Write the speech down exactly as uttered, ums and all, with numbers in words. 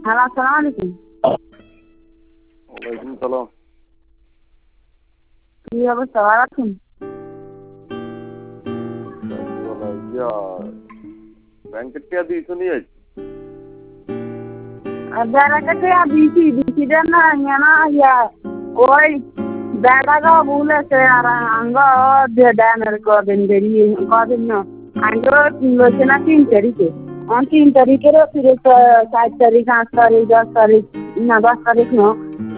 Hello, আসসালামু আলাইকুম। ওয়ালাইকুম সালাম। কি অবস্থা, ভালো আছেন? ইয়া ব্যাংকের টিয়া দিয়েছো নিয়ে আইছি। বেড়াকে টিয়া দিছি দিছি দেন না না ইয়া ওই বেড়াটা বলেছে আর আঙ্গ দেনের কদিন দেরি কদিন না আঙ্গ লইছে না তিন তারিখে তিন তারিখেরও ফিরে চার তারিখ আট তারিখ দশ তারিখ না দশ তারিখ ন